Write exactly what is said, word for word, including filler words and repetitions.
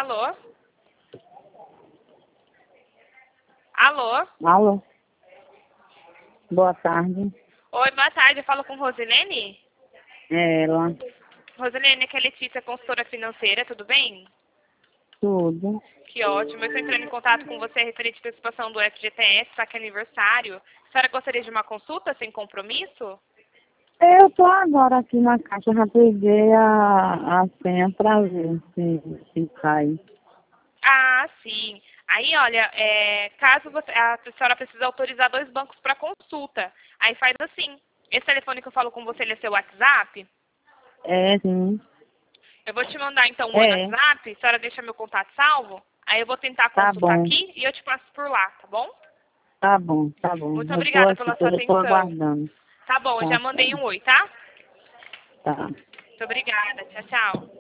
Alô? Alô? Alô? Boa tarde. Oi, boa tarde. Eu falo com Rosilene? É ela. Rosilene, aqui é a Letícia, consultora financeira, tudo bem? Tudo. Que ótimo. Eu estou entrando em contato com você referente à participação do F G T S, tá que é aniversário. A senhora gostaria de uma consulta sem compromisso? Eu tô agora aqui na caixa, já peguei a, a senha pra ver se, se sai. Ah, sim. Aí, olha, é, caso você, a senhora precisa autorizar dois bancos para consulta, aí faz assim. Esse telefone que eu falo com você, ele é seu WhatsApp? É, sim. Eu vou te mandar, então, o É, WhatsApp, a senhora deixa meu contato salvo, aí eu vou tentar tá consultar bom. aqui e eu te passo por lá, tá bom? Tá bom, tá bom. Muito Eu tô obrigada aqui, pela tô, sua eu tô atenção. aguardando. Tá bom, eu Tá já mandei um certo. oi, tá? Tá. Muito obrigada. Tchau, tchau.